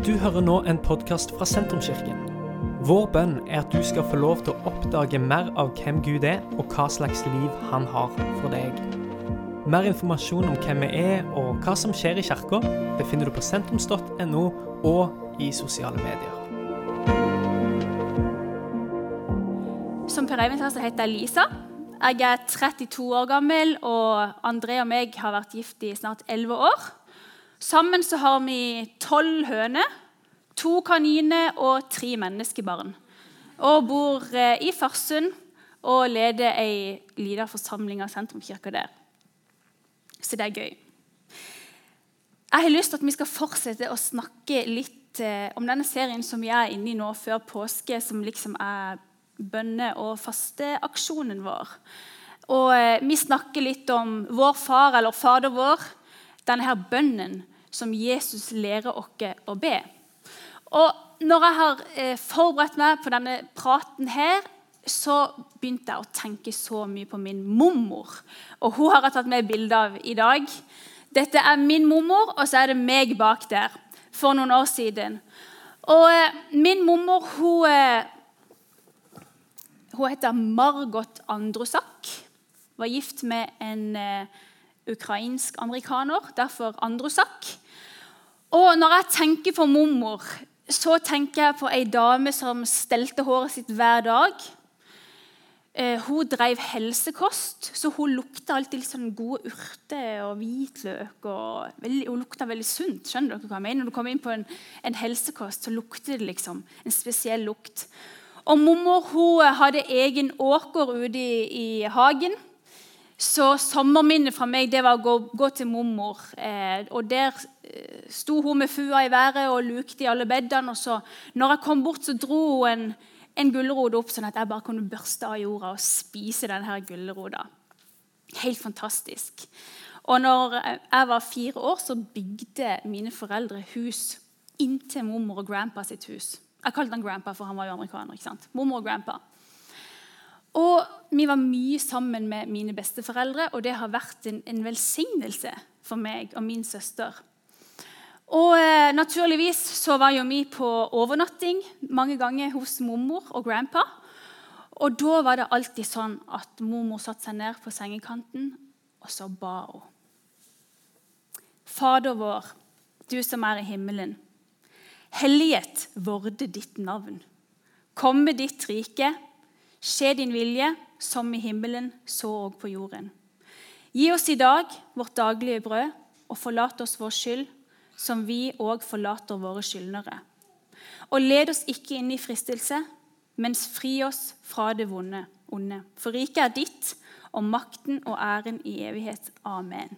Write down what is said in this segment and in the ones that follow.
Du hører nå en podcast fra Sentrumskirken. Vår bønn at du skal få lov til å oppdage mer av hvem Gud og hva slags liv han har for deg. Mer informasjon om hvem vi og hva som skjer i kirken, befinner du på sentrums.no og i sosiale medier. Som Per Eivind sa, så heter jeg Lisa. Jeg 32 år gammel, og André og meg har vært gift i snart 11 år. Sammen så har vi 12 høner, 2 kaniner og 3 menneskebarn. Og bor i Farsund og leder en liten forsamling av Sentrumskirken der. Så det gøy. Jeg har lyst til at vi skal fortsette å snakke litt om denne serien som vi inne i nå før påske, som liksom bønne- og fasteaksjonen vår. Og vi snakker litt om vår far, eller fader vår, denne her bønnen som Jesus lærer oss å be. Og når jeg har forberedt meg på denne praten her, så begynte jeg å tenke så mye på min mormor. Og hun har jeg tatt med bilde av i dag. Dette min mormor, og så det meg bak der, for noen år siden. Og min mormor, hun heter Margot Andrusak, var gift med en ukrainsk-amerikaner, derfor Andrusak. Og når jeg tenker på mormor, så tenker jeg på en dame som stelte håret sitt hver dag. Hun drev helsekost, så hun lukta alltid litt sånn gode urter og hvitløk. Hun lukta veldig sunt, skjønner dere hva jeg mener? Når du kommer inn på en helsekost, så lukter det liksom en spesiell lukt. Og mormor, hun hadde egen åker ute i hagen. Så sommerminnet fra meg, det var å gå til mormor. Og der sto hun med fua i været og lukte i alle beddene. Og så, når jeg kom bort, så dro hun en gullerod opp, sånn at jeg bare kunne børste av jorda og spise denne gulleroda. Helt fantastisk. Og når jeg var 4 år, så bygde mine foreldre hus inntil mormor og grandpa sitt hus. Jeg kalte han grandpa, for han var jo amerikaner, ikke sant? Mormor og grandpa. Og vi var mye sammen med mine besteforeldre, og det har vært en velsignelse for meg og min søster. Og naturligvis så var jo vi på overnatting mange ganger hos mormor og grandpa. Og da var det alltid sånn at mormor satte seg ned på sengekanten, og så ba hun. Fader vår, du som i himmelen, helliget vorde ditt navn. Komme ditt rike, skje din vilje, som i himmelen, så og på jorden. Gi oss i dag vårt daglige brød, og forlat oss vår skyld, som vi også forlater våre skyldnere. Og led oss ikke inn i fristelse, mens fri oss fra det onde. For riket ditt, og makten og æren i evighet. Amen.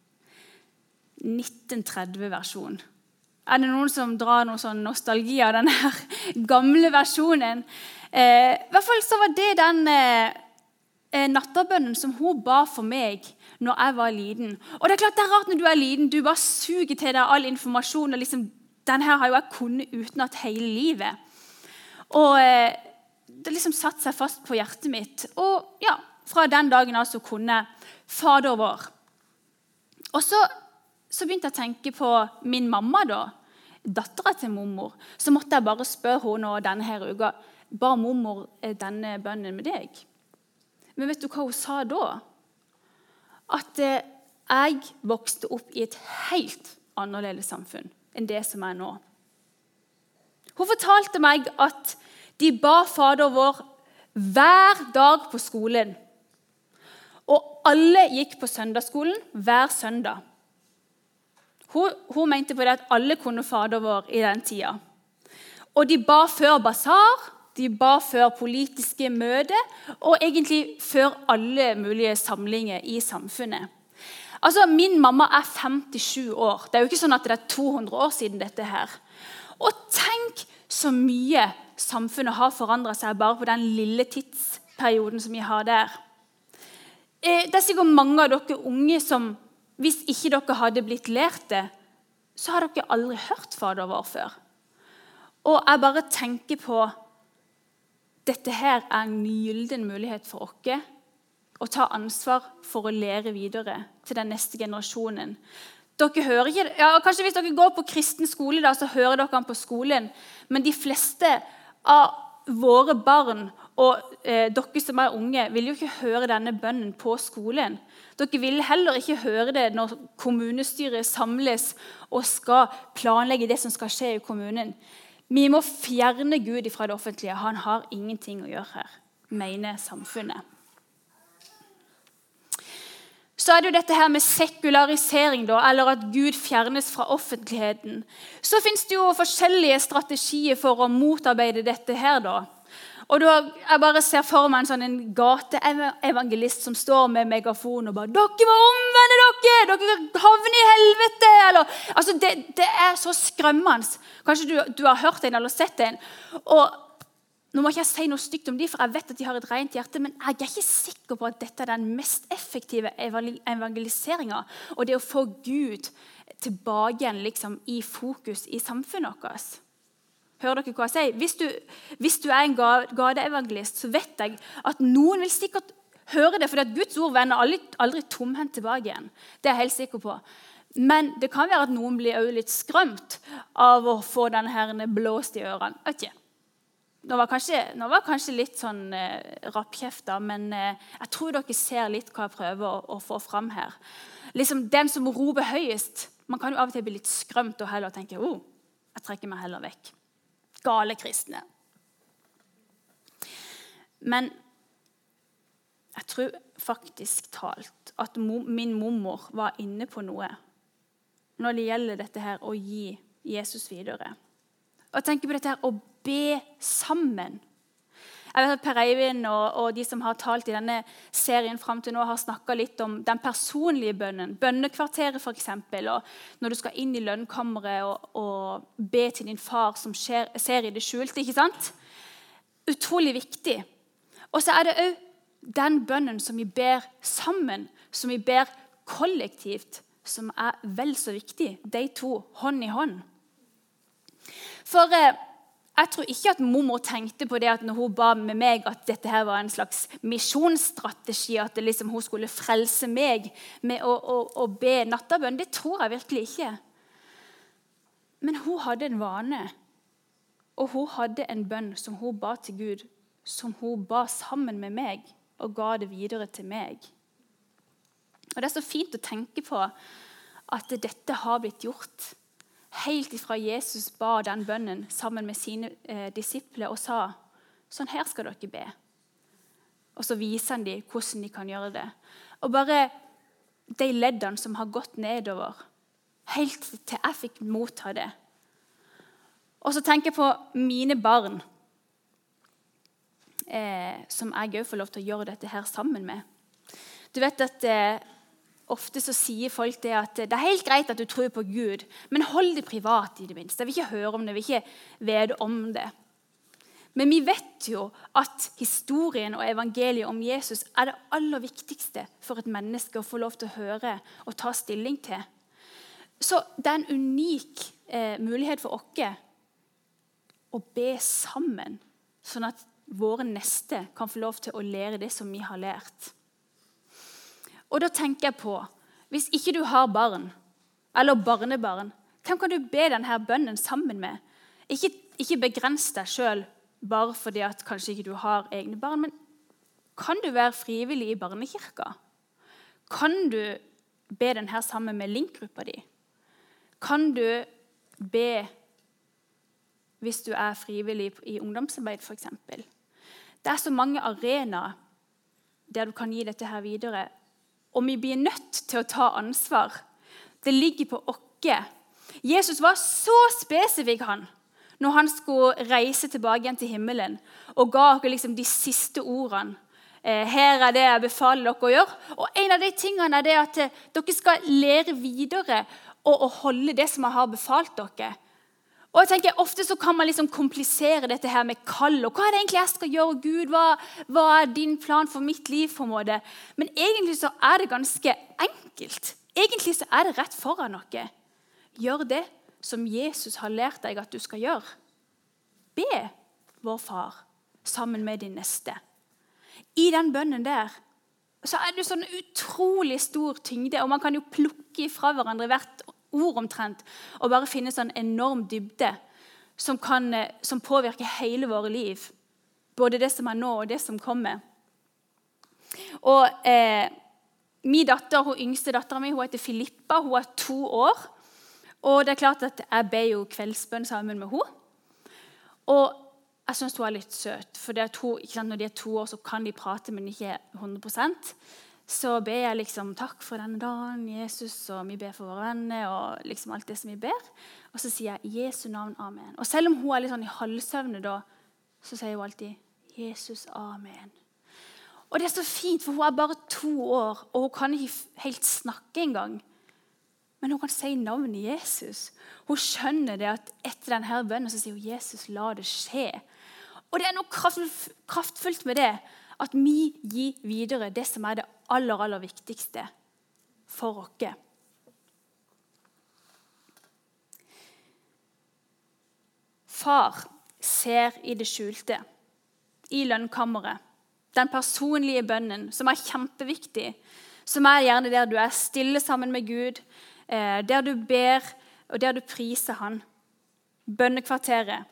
1930-versjon. Det noen som drar noe sånn nostalgi av denne her gamle versjonen? I hvert fall så var det den nattabønnen som hun ba for meg når jeg var liten. Og det klart det rart når du liten, du bare suger til deg all informasjon, og liksom, denne her har jo jeg kunnet utenat hele livet. Og det liksom satt seg fast på hjertet mitt. Og ja, fra den dagen altså kunne fader vår. Og så begynte jeg å tenke på min mamma da, datteren til mormor. Så måtte jeg bare spørre henne denne her uka, ba mormor denne bønnen med deg? Men vet du hva hun sa da? At jeg vokste opp i et helt annerledes samfunn enn det som nå. Hun fortalte meg at de ba fader vår hver dag på skolen. Og alle gikk på søndagsskolen hver søndag. Hun mente på det at alle kunne fader vår i den tida. Og de ba før basar, de ba før politiske møter, og egentlig før alle mulige samlinger i samfunnet. Altså, min mamma 57 år. Det jo ikke sånn at det 200 år siden dette her. Og tenk så mye samfunnet har forandret seg bare på den lille tidsperioden som vi har der. Det sikkert mange av dere unge som, hvis ikke dere hadde blitt lært det, så har dere aldri hørt fader vår før. Og jeg bare tenker på dette her en gylden mulighet for oss å ta ansvar for å lære videre til den neste generasjonen. Dere hører ikke, ja, kanskje hvis dere går på kristen skole, da, så hører dere han på skolen. Men de fleste av våre barn og dere som er unge vil jo ikke høre denne bønnen på skolen. Dere vil heller ikke høre det når kommunestyret samles og skal planlegge det som skal skje i kommunen. Vi må fjerne Gud fra det offentlige. Han har ingenting å gjøre her, mener samfunnet. Så er det jo dette her med sekularisering, da, eller at Gud fjernes fra offentligheten. Så finnes det jo forskjellige strategier for å motarbeide dette her, da. Og da, jeg bare ser for meg en gateevangelist som står med megafon og bare «Dere må omvende dere! Dere havner i helvete!» Altså, det er så skremmende. Kanskje du har hørt en eller sett en. Og nå må ikke jeg si noe stygt om dem, for jeg vet at de har et rent hjerte, men jeg er ikke sikker på at dette er den mest effektive evangeliseringen, og det å få Gud tilbake igjen liksom, i fokus i samfunnet vårt. Hører dere hva jeg sier? Hvis du er en gateevangelist, så vet jeg at noen vil sikkert høre det, fordi at Guds ord vender aldri tomhendt tilbake igjen. Det er jeg helt sikker på. Men det kan være at noen blir også litt skremt av å få denne her blåst i ørene. Vet ikke. Nå var kanskje litt sånn rappkjefta, men jeg tror dere ser litt hva jeg prøver å få fram her. Liksom den som roper høyest, man kan jo av og til bli litt skremt og heller tenke, jeg trekker meg heller vekk. Gale kristne. Men jeg tror faktisk talt at min mormor var inne på noe når det gjelder dette her å gi Jesus videre. Og tenke på dette her å be sammen. Jeg vet at Per Eivind og de som har talt i denne serien frem til nå har snakket litt om den personlige bønnen. Bønnekvarteret for eksempel, og når du skal inn i lønnkammeret og be til din far som ser i det skjulte, ikke sant? Utrolig viktig. Og så er det også den bønnen som vi ber sammen, som vi ber kollektivt, som er vel så viktig. De to, hånd i hånd. For jeg tror ikke at mormor tenkte på det at når hun ba med meg at dette her var en slags misjonsstrategi, at liksom hun skulle frelse meg med å be nattabønn. Det tror jeg virkelig ikke. Men hun hadde en vane, og hun hadde en bønn som hun ba til Gud, som hun ba sammen med meg og ga det videre til meg. Og det er så fint å tenke på at dette har blitt gjort. Helt ifra Jesus ba den bønnen sammen med sine disipler og sa, sånn her skal dere be. Og så viser han dem hvordan de kan gjøre det. Og bare de leddene som har gått nedover, helt til jeg fikk motta det. Og så tenker jeg på mine barn, som jeg også får lov til å gjøre dette her sammen med. Du vet at ofte så sier folk det at det er helt greit at du tror på Gud, men hold det privat i det minste. Jeg vil ikke høre om det, jeg vil ikke vite om det. Men vi vet jo at historien og evangeliet om Jesus er det aller viktigste for et menneske å få lov til å høre og ta stilling til. Så det er en unik mulighet for oss å be sammen, sånn at våre neste kan få lov til å lære det som vi har lært. Og da tenker jeg på, hvis ikke du har barn, eller barnebarn, hvem kan du be denne bønnen sammen med? Ikke begrens deg selv, bare fordi at kanskje ikke du har egne barn, men kan du være frivillig i barnekirka? Kan du be denne sammen med linkgruppa di? Kan du be hvis du er frivillig i ungdomsarbeid, for eksempel? Det er så mange arenaer der du kan gi dette her videre, og vi blir nødt til å ta ansvar. Det ligger på oss. Jesus var så spesifikk når han skulle reise tilbake igjen til himmelen, og ga oss liksom de siste ordene. Her er det jeg befaler dere å gjøre. Og en av de tingene er det at dere skal lære videre og holde det som jeg har befalt dere. Og jeg tenker, ofte så kan man liksom komplisere dette her med kall, og hva er det egentlig jeg skal gjøre, Gud? Hva er din plan for mitt liv, på en måte? Men egentlig så er det ganske enkelt. Egentlig så er det rett foran dere. Gjør det som Jesus har lært deg at du skal gjøre. Be vår far sammen med din neste. I den bønnen der så er det jo sånn utrolig stor tyngde, og man kan jo plukke fra hverandre hvert ord omtrent, og bare finne sånn enorm dybde som påvirker hele våre liv. Både det som er nå, og det som kommer. Og min datter, hun yngste datteren min, hun heter Filippa, hun er 2 år. Og det er klart at jeg ber jo kveldsbønn sammen med henne. Og jeg synes hun er litt søt, for det at hun, ikke sant, når de er 2 år, så kan de prate, men ikke 100%. Så ber jeg liksom takk for denne dagen, Jesus, og vi ber for våre venner, og liksom alt det som vi ber. Og så sier jeg, Jesu navn, amen. Og selv om hun er litt sånn i halvsøvne da, så sier hun alltid, Jesus, amen. Og det er så fint, for hun er bare 2 år, og hun kan ikke helt snakke engang. Men hun kan si navnet Jesus. Hun skjønner det at etter denne bønnen så sier hun, Jesus, la det skje. Og det er noe kraftfullt med det, at vi gir videre det som er det aller, aller viktigste for oss. Far ser i det skjulte, i lønnkammeret, den personlige bønnen, som er kjempeviktig, som er gjerne der du er stille sammen med Gud, der du ber, og der du priser han. Bønnekvarteret.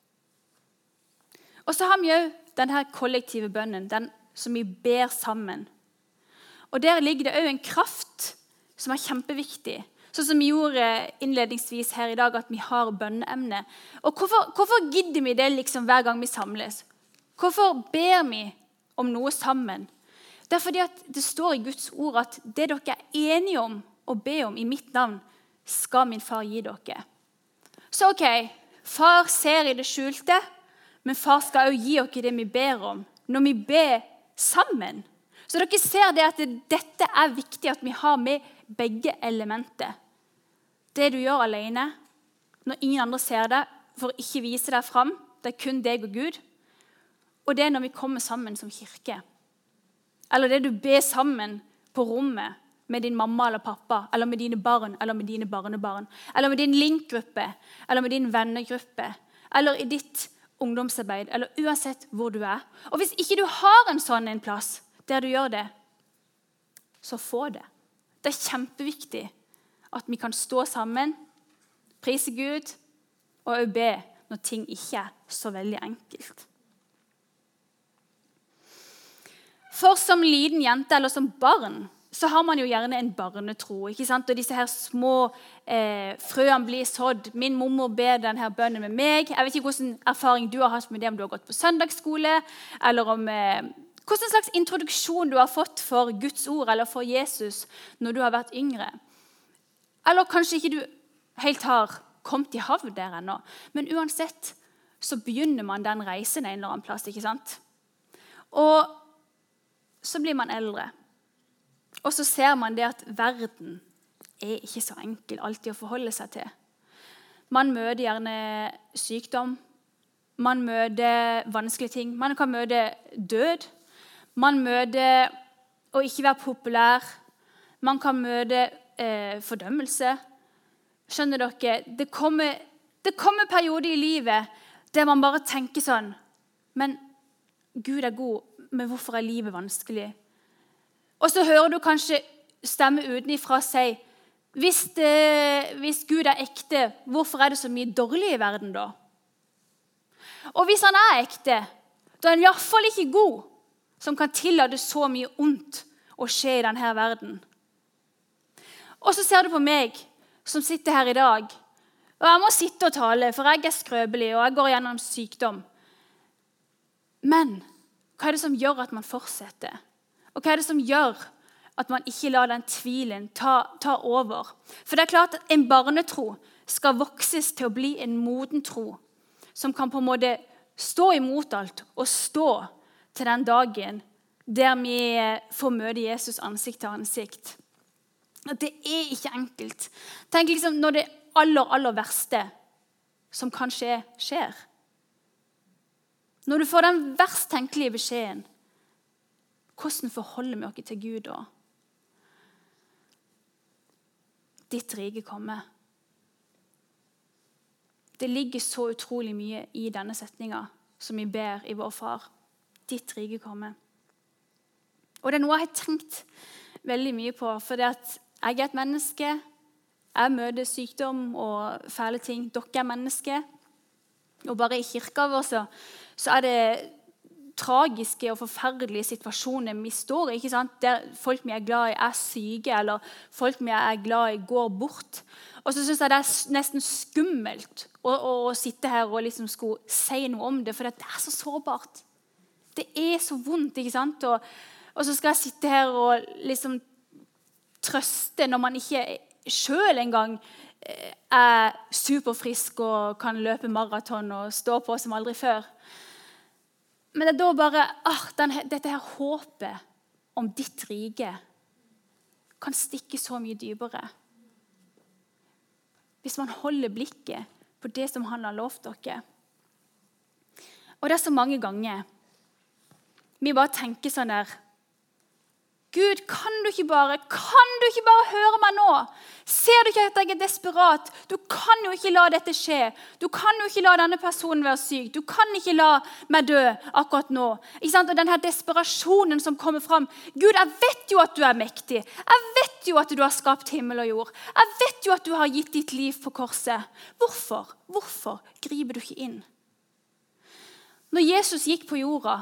Og så har vi jo denne kollektive bønnen, den som vi ber sammen. Og der ligger det også en kraft som er kjempeviktig. Sånn som vi gjorde innledningsvis her i dag, at vi har bønneemne. Og hvorfor gidder vi det liksom hver gang vi samles? Hvorfor ber vi om noe sammen? Det er fordi at det står i Guds ord at det dere er enige om å be om i mitt navn, skal min far gi dere. Så ok, far ser i det skjulte, men far skal også gi dere det vi ber om, når vi ber sammen. Så dere ser det at dette er viktig at vi har med begge elementer. Det du gjør alene, når ingen andre ser det, for å ikke vise deg fram, det er kun deg og Gud. Og det er når vi kommer sammen som kirke. Eller det du ber sammen på rommet med din mamma eller pappa, eller med dine barn, eller med dine barnebarn, eller med din linkgruppe, eller med din vennegruppe, eller i ditt ungdomsarbeid, eller uansett hvor du er. Og hvis ikke du har en sånn en plass der du gjør det, så få det. Det er kjempeviktig at vi kan stå sammen, prise Gud, og også be når ting ikke er så veldig enkelt. For som liten jente eller som barn, så har man jo gjerne en barnetro, ikke sant? Og disse her små frøene blir sådd. Min mormor ber denne bønnen med meg. Jeg vet ikke hvordan erfaring du har hatt med det, om du har gått på søndagsskole, eller om hvordan slags introduksjon du har fått for Guds ord, eller for Jesus, når du har vært yngre. Eller kanskje ikke du helt har kommet i havn der ennå. Men uansett så begynner man den reisen en eller annen plass, ikke sant? Og så blir man eldre. Og så ser man det at verden er ikke så enkel alltid å forholde seg til. Man møter gjerne sykdom, man møter vanskelige ting, man kan møte død, man møter å ikke være populær, man kan møte fordømmelse. Skjønner dere? Det kommer perioder i livet der man bare tenker sånn, men Gud er god, men hvorfor er livet vanskelig? Og så hører du kanskje stemme utenifra si, hvis Gud er ekte, hvorfor er det så mye dårlig i verden da? Og hvis han er ekte, da er han i hvert fall ikke god, som kan tillate så mye ondt å skje i denne verden. Og så ser du på meg, som sitter her i dag, og jeg må sitte og tale, for jeg er skrøbelig, og jeg går gjennom sykdom. Men hva er det som gjør at man fortsetter? Og hva er det som gjør at man ikke lar den tvilen ta over? For det er klart at en barnetro skal vokses til å bli en moden tro, som kan på en måte stå imot alt og stå til den dagen der vi får møte Jesus ansikt til ansikt. Det er ikke enkelt. Tenk liksom når det aller verste som kan skjer. Når du får den verst tenkelige beskjeden, hvordan forholder vi oss til Gud da? Ditt rike kommer. Det ligger så utrolig mye i denne setningen som vi ber i vår far. Ditt rike kommer. Og det noe jeg har tenkt veldig mye på, for det at jeg et menneske, jeg møter sykdom og fæle ting, dere mennesker, og bare i kirka vår så det tragiske og forferdelige situasjoner vi står i, ikke sant? Der folk vi glad i syke, eller folk vi glad i går bort. Og så synes jeg det nesten skummelt å sitte her og liksom skulle si noe om det, for det så sårbart. Det så vondt, ikke sant? Og så skal jeg sitte her og liksom trøste når man ikke selv engang superfrisk og kan løpe maraton og stå på som aldri før. Men det da bare, dette her håpet om ditt rike kan stikke så mye dypere. Hvis man holder blikket på det som han har lovt dere. Og det så mange ganger vi bare tenker sånn der, Gud, kan du ikke bare høre meg nå? Ser du ikke at jeg desperat? Du kan jo ikke la dette skje. Du kan jo ikke la denne personen være syk. Du kan ikke la meg dø akkurat nå. Ikke sant? Og denne desperasjonen som kommer fram. Gud, jeg vet jo at du mektig. Jeg vet jo at du har skapt himmel og jord. Jeg vet jo at du har gitt ditt liv på korset. Hvorfor griper du ikke inn? Når Jesus gikk på jorda,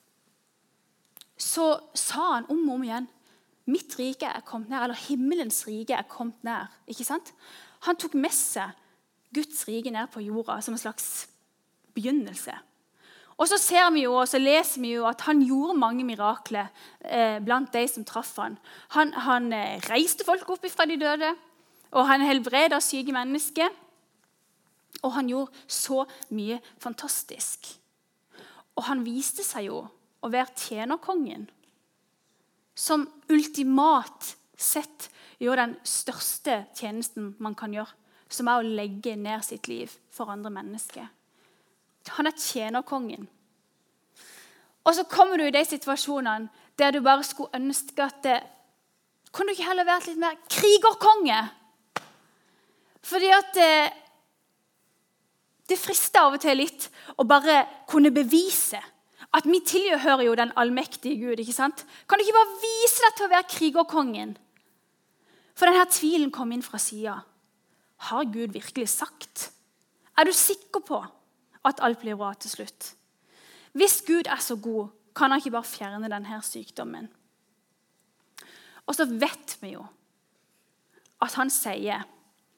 så sa han om og om igjen, mitt rike kommet nær, eller himmelens rike kommet nær. Ikke sant? Han tok med seg Guds rike ned på jorda som en slags begynnelse. Og så ser vi jo, og så leser vi jo at han gjorde mange mirakler blant de som traff han. Han reiste folk opp fra de døde, og han helbredet syke mennesker. Og han gjorde så mye fantastisk. Og han viste seg jo å være tjenerkongen, som ultimat sett gjør den største tjenesten man kan gjøre, som å legge ned sitt liv for andre mennesker. Han tjenerkongen. Og så kommer du i de situasjonene der du bare skulle ønske at kunne du ikke heller vært litt mer krigerkonge? Fordi at det frister av og til litt å bare kunne bevise at vi tilhører jo den allmektige Gud, ikke sant? Kan du ikke bare vise deg til å være krigerkongen? For denne tvilen kom inn fra siden. Har Gud virkelig sagt? Du sikker på at alt blir bra til slutt? Hvis Gud så god, kan han ikke bare fjerne denne sykdommen? Og så vet vi jo at han sier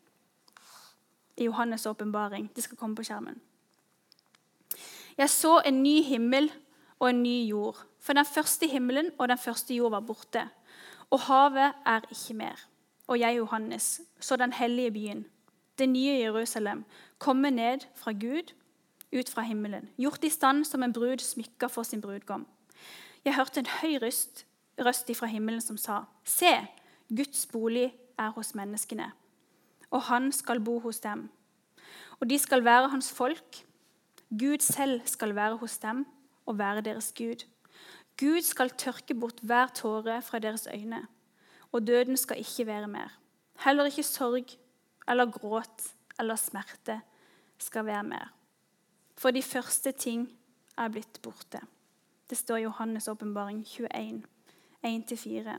i Johannes åpenbaring, det skal komme på skjermen, jeg så en ny himmel og en ny jord, for den første himmelen og den første jord var borte, og havet ikke mer. Og jeg, Johannes, så den hellige byen, det nye Jerusalem, komme ned fra Gud, ut fra himmelen, gjort i stand som en brud smykket for sin brudgom. Jeg hørte en høy røst fra himmelen som sa, se, Guds bolig hos menneskene, og han skal bo hos dem. Og de skal være hans folk. Gud selv skal være hos dem og være deres Gud. Gud skal tørke bort hver tåre fra deres øyne, og døden skal ikke være mer. Heller ikke sorg eller gråt eller smerte skal være mer. For de første ting blitt borte. Det står i Johannes åpenbaring 21, 1-4.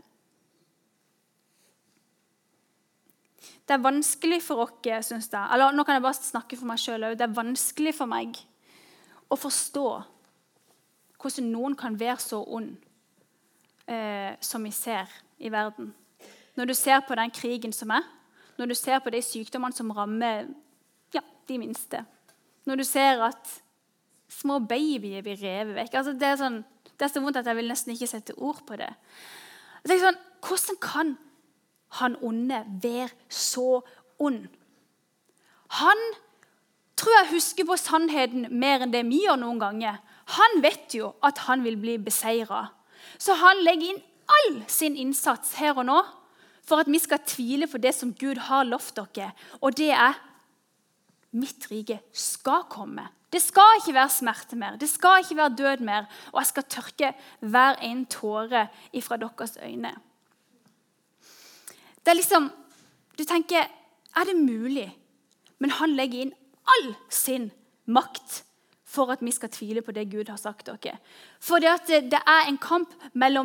Det vanskelig for oss, synes jeg, eller nå kan jeg bare snakke for meg selv også, det vanskelig for meg å forstå hvordan noen kan være så ond som vi ser i verden. Når du ser på den krigen som når du ser på de sykdommene som rammer de minste, når du ser at små babyer blir revet vekk, altså det så vondt at jeg vil nesten ikke sette ord på det. Jeg tenker sånn, hvordan kan han onde være så ond? Han tror jeg husker på sannheten mer enn det vi gjør noen ganger. Han vet jo at han vil bli beseiret. Så han legger inn all sin innsats her og nå for at vi skal tvile på det som Gud har lovt dere. Og det mitt rike skal komme. Det skal ikke være smerte mer. Det skal ikke være død mer. Og jeg skal tørke hver en tåre ifra deres øyne. Det liksom, du tenker, det mulig? Men han legger inn all sin makt for at vi skal tvile på det Gud har sagt dere. For det en kamp mellom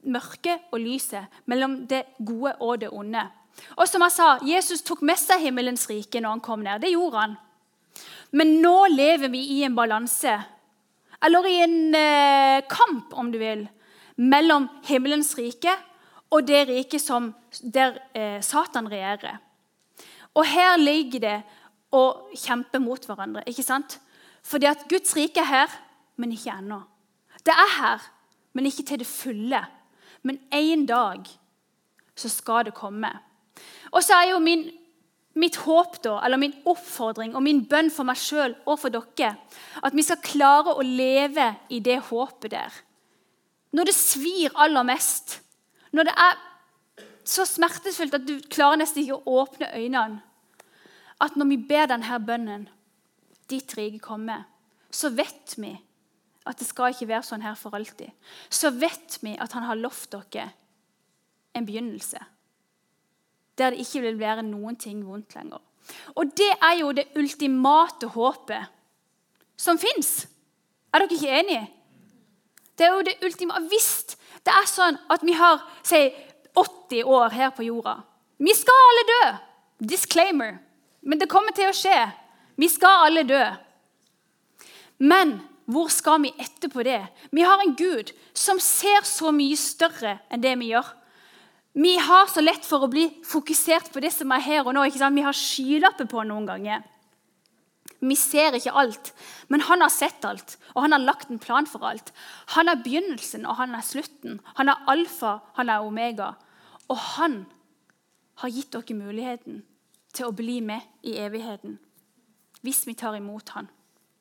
mørket og lyset, mellom det gode og det onde. Og som jeg sa, Jesus tok med seg himmelens rike når han kom ned. Det gjorde han. Men nå lever vi i en balanse, eller i en kamp, om du vil, mellom himmelens rike og det rike der Satan regjerer. Og her ligger det å kjempe mot hverandre, ikke sant? Fordi at Guds rike er her, men ikke ennå. Det er her, men ikke til det fulle. Men en dag så skal det komme. Og så er jo mitt håp da, eller min oppfordring og min bønn for meg selv og for dere, at vi skal klare å leve i det håpet der. Når det svir aller mest, når det er så smertefullt at du klarer nesten ikke å åpne øynene, at når vi ber denne bønnen, ditt rike komme, så vet vi at det skal ikke være sånn her for alltid. Så vet vi at han har lovt dere en begynnelse, der det ikke vil være noen ting vondt lenger. Og det er jo det ultimate håpet som finnes. Er dere ikke enige? Det er jo det ultimate. Hvis det er sånn at vi har, si, 80 år her på jorda, vi skal alle dø. Disclaimer. Men det kommer til å skje. Vi skal alle dø. Men hvor skal vi etterpå det? Vi har en Gud som ser så mye større enn det vi gjør. Vi har så lett for å bli fokusert på det som er her og nå. Ikke sant? Vi har skylapper på noen ganger. Vi ser ikke alt, men han har sett alt, og han har lagt en plan for alt. Han er begynnelsen, og han er slutten. Han er alfa, han er omega. Og han har gitt dere muligheten til å bli med i evigheten, hvis vi tar imot han.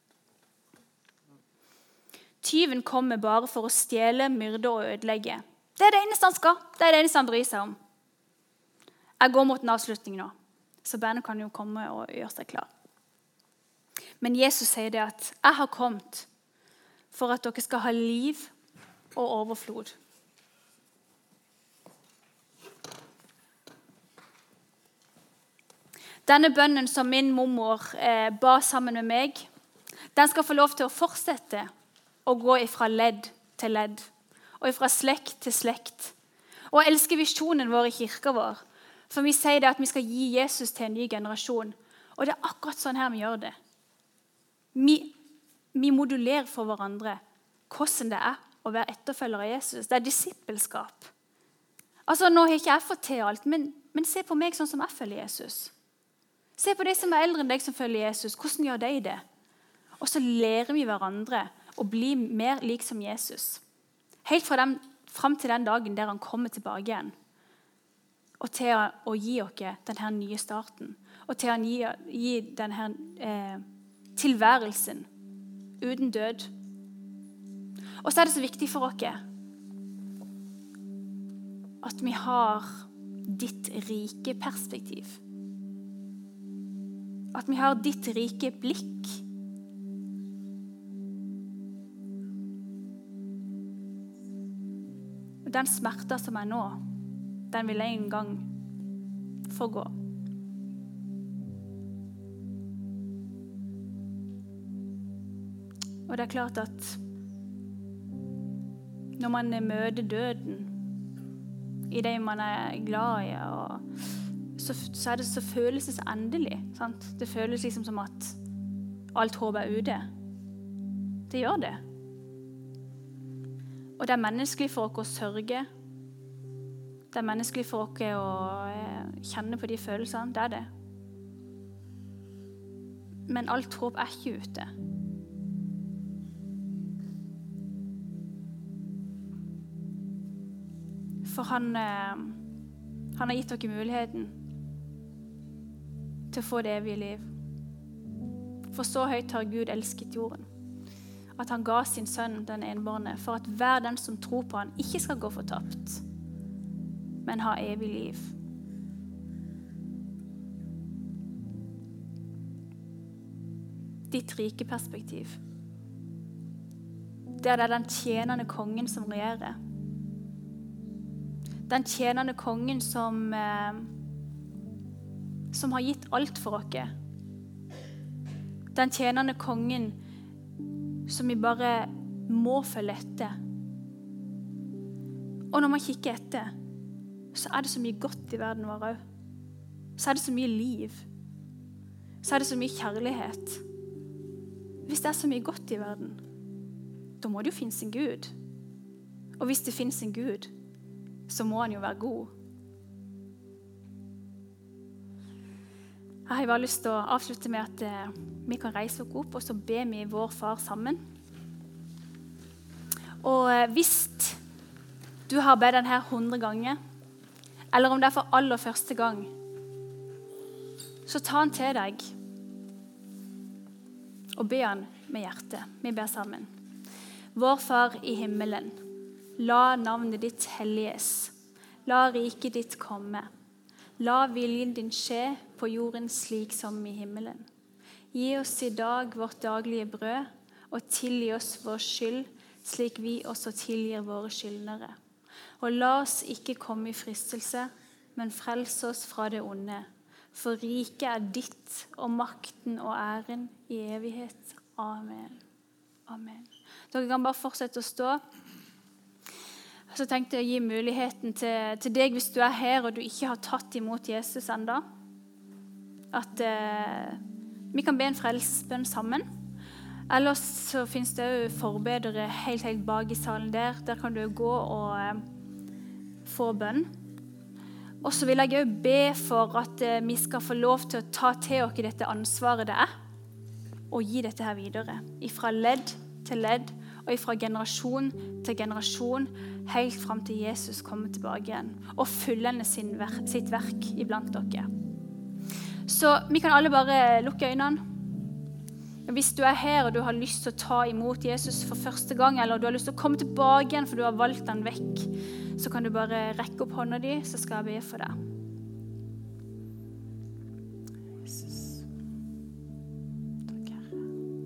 Tyven kommer bare for å stjele, myrde og ødelegge. Det er det eneste han skal. Det er det eneste han bryr seg om. Jeg går mot en avslutning nå, så bandet kan jo komme og gjøre seg klar. Men Jesus sier det at jeg har kommet for at dere skal ha liv og overflod. Denne bønnen som min mormor ba sammen med meg, den skal få lov til å fortsette å gå fra ledd til ledd, og fra slekt til slekt. Og jeg elsker visjonen vår i kirka vår, for vi sier det at vi skal gi Jesus til en ny generasjon. Og det er akkurat sånn her vi gjør det. Vi modulerer for hverandre hvordan det er å være etterfølger av Jesus. Det er disippelskap. Altså, nå har ikke jeg fått til alt, men se på meg sånn som jeg følger Jesus. Se på de som er eldre enn deg som følger Jesus. Hvordan gjør de det? Og så lærer vi hverandre å bli mer lik som Jesus. Helt frem til den dagen der han kommer tilbake igjen. Og til å gi dere denne nye starten. Og til å gi denne tilværelsen uten død. Og så er det så viktig for dere at vi har ditt rike perspektiv. At vi har ditt rike blikk. Og den smerten som er nå, den vil en gang forgå. Og det er klart at når man møter døden i det man er glad i, så føles det så endelig. Sant? Det føles liksom som at alt håp er ute. Det gjør det. Og det er menneskelig for oss å sørge. Det er menneskelig for oss å kjenne på de følelsene. Det er det. Men alt håp er ikke ute. For han har gitt dere muligheten til å få det evige liv. For så høyt har Gud elsket jorden, at han ga sin sønn den enbårne, for at hver den som tror på han ikke skal gå fortapt, men ha evig liv. Ditt rike perspektiv. Det er den tjenende kongen som regjerer. Den tjenende kongen som har gitt alt for oss. Den tjenende kongen som vi bare må følge etter. Og når man kikker etter, så det så mye godt i verden vår også. Så det så mye liv. Så det så mye kjærlighet. Hvis det så mye godt i verden, da må det jo finnes en Gud. Og hvis det finnes en Gud, så må han jo være god. Jeg har bare lyst til å avslutte med at vi kan reise oss opp, og så be vi vår far sammen. Og hvis du har bedt den her 100 ganger, eller om det for aller første gang, så ta han til deg og be han med hjertet. Vi ber sammen. Vår far i himmelen, la navnet ditt helliges, la riket ditt komme, la viljen din skje på jorden slik som i himmelen. Gi oss i dag vårt daglige brød, og tilgi oss vår skyld, slik vi også tilgir våre skyldnere. Og la oss ikke komme i fristelse, men frels oss fra det onde. For riket ditt, og makten og æren i evighet. Amen. Amen. Dere kan bare fortsette å stå. Så tenkte jeg å gi muligheten til deg, hvis du her og du ikke har tatt imot Jesus enda, at vi kan be en frelsesbønn sammen. Ellers så finnes det jo forbedere helt bak i salen der. Der kan du gå og få bønn. Og så vil jeg jo be for at vi skal få lov til å ta til oss dette ansvaret det og gi dette her videre. Fra ledd til ledd, og fra generasjon til generasjon, helt frem til Jesus kommer tilbake igjen og fullender sitt verk iblant dere. Så vi kan alle bare lukke øynene. Hvis du her og du har lyst til å ta imot Jesus for første gang, eller du har lyst til å komme tilbake igjen for du har valgt han vekk, så kan du bare rekke opp hånda di, så skal jeg be for deg. Jesus. Takk, Herre.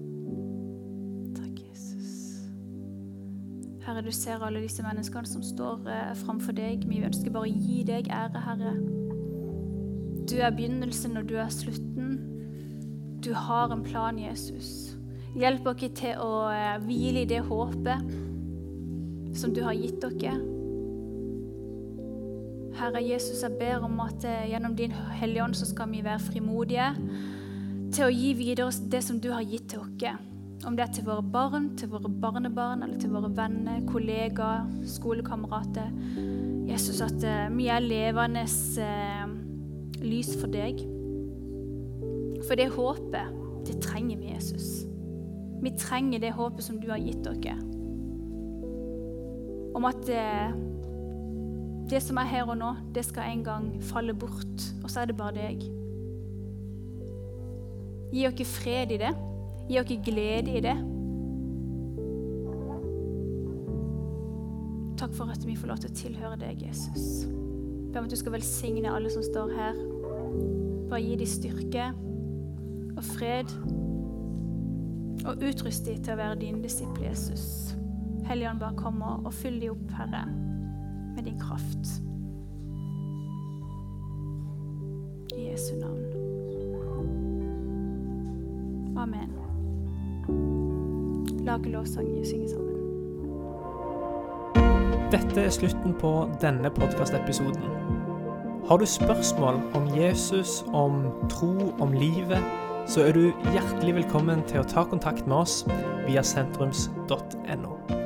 Takk, Jesus. Herre, du ser alle disse menneskene som står framfor deg. Vi ønsker bare å gi deg ære, Herre. Du begynnelsen, og du slutten. Du har en plan, Jesus. Hjelp dere til å hvile i det håpet som du har gitt dere. Herre Jesus, jeg ber om at gjennom din Hellige Ånd så skal vi være frimodige til å gi videre det som du har gitt til oss. Om det til våre barn, til våre barnebarn, eller til våre venner, kollegaer, skolekamerater. Jesus, at vi levende lys for deg. For det håpet, det trenger vi, Jesus. Vi trenger det håpet som du har gitt dere. Om at det som her og nå, det skal en gang falle bort, og så det bare deg. Gi dere fred i det. Gi dere glede i det. Takk for at vi får lov til å tilhøre deg, Jesus. Jeg ber om at du skal velsigne alle som står her. Bare gi dem styrke og fred, og utrust dem til å være din disippel, Jesus. Helligånd, bare kom og fyll dem opp, Herre, med din kraft. I Jesu navn. Amen. Lage lovsang og synge sammen. Dette slutten på denne podcast-episoden. Har du spørsmål om Jesus, om tro, om livet, så du hjertelig velkommen til å ta kontakt med oss via sentrums.no.